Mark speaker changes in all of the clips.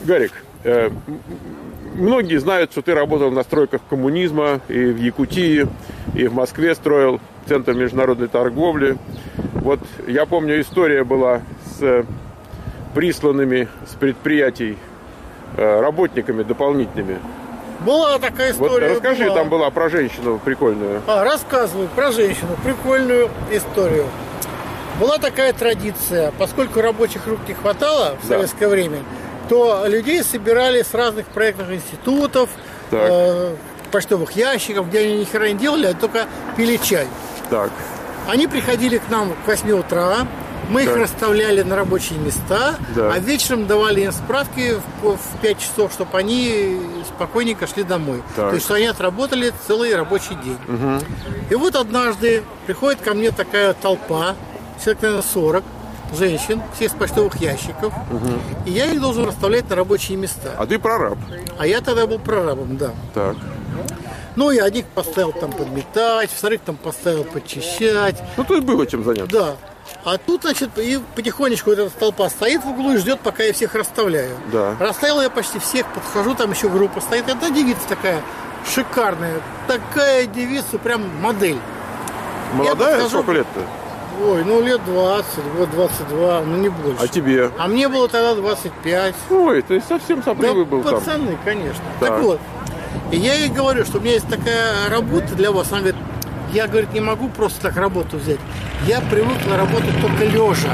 Speaker 1: Гарик, многие знают, что ты работал на стройках коммунизма и в Якутии, и в Москве строил Центр международной торговли. Вот я помню, история была с присланными с предприятий работниками дополнительными.
Speaker 2: Была такая история.
Speaker 1: Вот расскажи,
Speaker 2: была.
Speaker 1: Там была про женщину прикольную.
Speaker 2: Рассказываю про женщину, прикольную историю. Была такая традиция, поскольку рабочих рук не хватало в советское время, то людей собирали с разных проектных институтов, почтовых ящиков, где они ни хера не делали, а только пили чай.
Speaker 1: Так.
Speaker 2: Они приходили к нам к 8 утра, мы их расставляли на рабочие места, а вечером давали им справки в 5 часов, чтобы они спокойненько шли домой. То есть, что они отработали целый рабочий день. И вот однажды приходит ко мне такая толпа, человек, наверное, 40 женщин, все из почтовых ящиков, и я их должен расставлять на рабочие места.
Speaker 1: А ты прораб?
Speaker 2: А я тогда был прорабом, да.
Speaker 1: Так.
Speaker 2: Ну, я одних поставил там подметать, вторых там поставил подчищать.
Speaker 1: Ну, то есть было чем заняться.
Speaker 2: Да. А тут, значит, и потихонечку эта толпа стоит в углу и ждет, пока я всех расставляю.
Speaker 1: Да.
Speaker 2: Расставил я почти всех, подхожу, там еще группа стоит. Одна девица такая шикарная, такая девица, прям модель.
Speaker 1: Молодая? Подхожу... Сколько лет-то?
Speaker 2: Ой, ну лет 20, вот 22, ну не больше.
Speaker 1: А тебе?
Speaker 2: А мне было тогда 25.
Speaker 1: Ой, ты совсем сопливый был там.
Speaker 2: Пацаны, конечно. Так вот, и я ей говорю, что у меня есть такая работа для вас. Она говорит, я, говорит, не могу просто так работу взять. Я привыкла работать только лежа.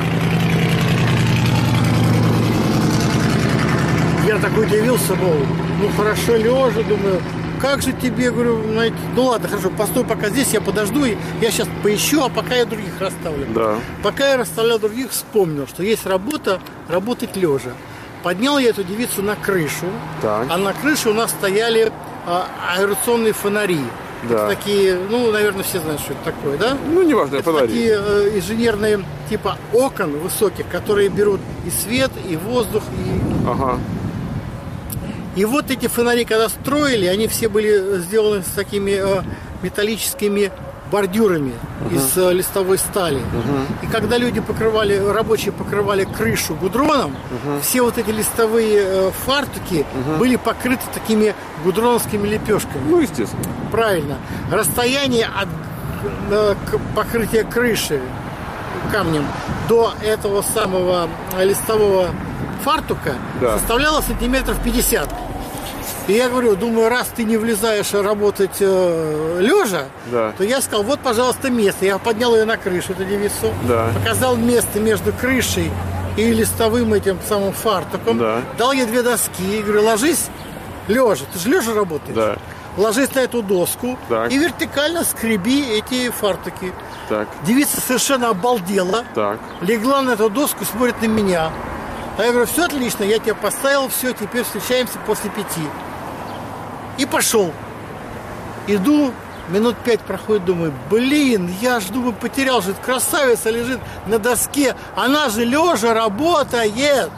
Speaker 2: Я так удивился, мол, ну хорошо лежа, думаю, как же тебе, говорю, найти? Ну ладно, хорошо, постой пока здесь, я подожду, и я сейчас поищу, а пока я других расставлю.
Speaker 1: Да.
Speaker 2: Пока я расставлял других, вспомнил, что есть работа, работать лежа. Поднял я эту девицу на крышу, а на крыше у нас стояли аэрационные фонари. Это такие, ну, наверное, все знают, что это такое, да?
Speaker 1: Ну, неважно,
Speaker 2: это
Speaker 1: фонари.
Speaker 2: Такие инженерные типа окон высоких, которые берут и свет, и воздух, и...
Speaker 1: Ага.
Speaker 2: И вот эти фонари, когда строили, они все были сделаны с такими металлическими бордюрами из листовой стали. И когда люди покрывали, рабочие покрывали крышу гудроном, все вот эти листовые фартуки были покрыты такими гудроновскими лепешками.
Speaker 1: Ну, естественно.
Speaker 2: Правильно. Расстояние от покрытия крыши камнем до этого самого листового фартука составляло сантиметров 50. И я говорю, думаю, раз ты не влезаешь работать лежа, то я сказал, вот, пожалуйста, место. Я поднял ее на крышу, эту девицу, показал место между крышей и листовым этим самым фартуком, дал ей 2 доски и говорю, ложись лежа, ты же лежа работаешь, ложись на эту доску и вертикально скреби эти фартуки. Девица совершенно обалдела, легла на эту доску, смотрит на меня. А я говорю, все отлично, я тебя поставил, все, теперь встречаемся после 5. И пошел. Иду, минут 5 проходит, думаю, блин, я ж, думаю, потерял же, красавица лежит на доске, она же лежа работает.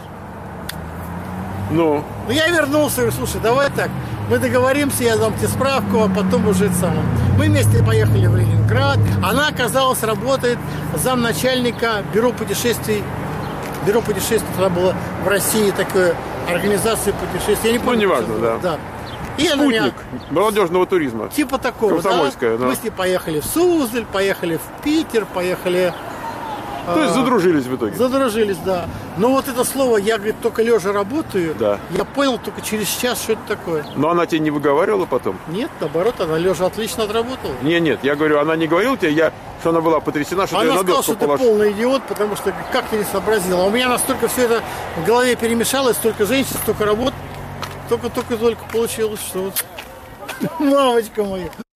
Speaker 1: Ну
Speaker 2: я вернулся, говорю, слушай, давай так, мы договоримся, я дам тебе справку, а потом уже это самое. Мы вместе поехали в Ленинград, она, оказалось, работает замначальника бюро путешествий. Бюро путешествий тогда было в России, такое организация путешествий. Я не помню.
Speaker 1: Ну, неважно, да.
Speaker 2: И
Speaker 1: спутник молодежного туризма.
Speaker 2: Типа такого,
Speaker 1: Комсомольская,
Speaker 2: Мы с ней поехали в Суздаль, поехали в Питер, поехали...
Speaker 1: То есть задружились в итоге?
Speaker 2: Задружились, да. Но вот это слово, я, говорит, только лежа работаю, я понял только через час, что это такое.
Speaker 1: Но она тебе не выговаривала потом?
Speaker 2: Нет, наоборот, она лежа отлично отработала.
Speaker 1: Нет, я говорю, она не говорила тебе, что она была потрясена, что
Speaker 2: она
Speaker 1: ты на доску
Speaker 2: сказала, что ты полный идиот, потому что как ты не сообразила. У меня настолько все это в голове перемешалось, столько женщин, столько работ, только получилось, что вот... Мамочка моя.